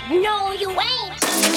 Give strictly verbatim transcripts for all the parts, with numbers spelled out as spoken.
No, you ain't.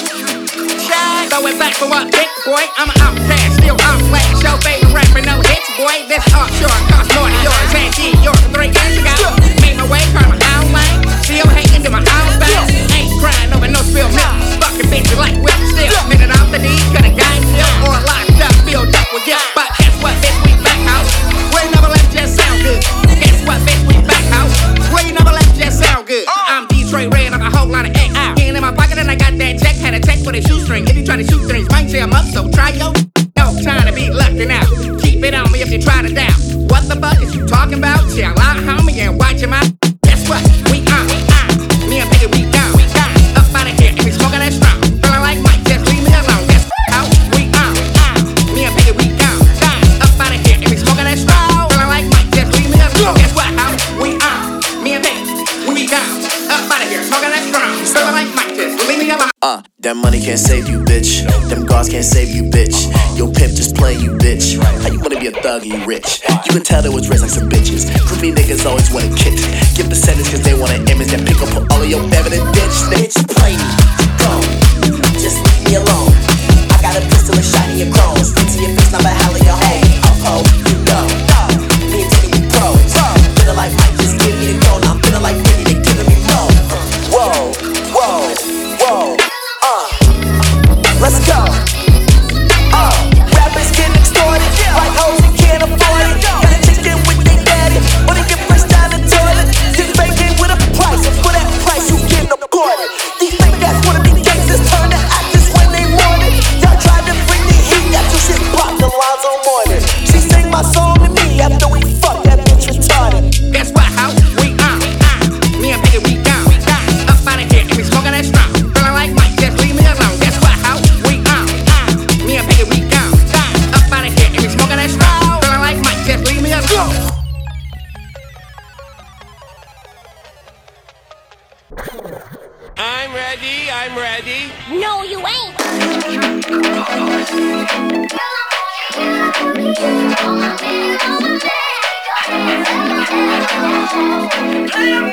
Shy, going back for what, big boy? I'm an outcast, still outclassed. Your favorite rapper, no hits, boy. This offshore costs more than yours. And yeah, yours three years ago. Made my way, caught my own lane. Still hating to my own style. Ain't crying over no spilled milk. Fucking bitches like whip still. Minute off the D, got a guy killed or locked up, filled up with guilt. But guess what, bitch, we back out. We never let it just sound good. Guess what, bitch, we back out. We never let it just sound good. I'm Detroit red, I'm a whole lot of X. Hand in my pocket and I got that check. Had a check with a shoestring. If you try to shoot things, might tear them up, so try yo. No time to be looking out. Keep it on me if you try to doubt. What the fuck is you talking about? Chill out, homie, and watch your mouth. Guess what? We on, we on. Me and Piggy, we down, we down. Up out of here, and we smoking that strong. Feeling like Mike, just leave me alone. Guess how we on, we on. Me and Piggy, we down, down. Up out of here, and we smoking that strong. Feeling like Mike, just leave me alone. Guess what? How we on. Me and Piggy, we down. Up out of here, smoking that strong. Feeling like Mike, just leave me alone. Uh, that money can't save you, bitch. Them guards can't save you, bitch. Your pimp just playing you, bitch. How you wanna be a thug and you rich? You can tell they was raised like some bitches. Groupie niggas always wanna kick. Give the sentence cause they want an image. Then pick up all of your evidence, bitch. Bitch, play me, go. Just leave me alone. I got a pistol and shiny your chrome. Straight to your face, now but hell in your home. Oh, oh, you know. Me and Timmy, we pros. Feeling like Mike, just give me the go. Now I'm feeling like Vinny, they giving me more. Whoa, whoa, whoa. Let's go. Uh, rappers getting extorted, like hoes and can't afford it. Got a chicken with they daddy, or they get fresh down the toilet. This bacon with a price, and for that price you getting aborted. These fake ass wanna be gangsters, turn to actors when they want it. Y'all tried to bring the heat, got your shit popped, the lines on morning. She sang my song to me after we fucked, that bitch retarded. Guess what, how we on, we on. Me and Piggy, we down, we down. Up out of here, and we smoking that strong. Feeling like Mike, just leave me alone. Guess what, how we on, we on. Me and Piggy, we down, down. Up out of here, and we smoking that strong. Feeling like Mike, just leave me alone. I'm ready, I'm ready. No, you ain't. I am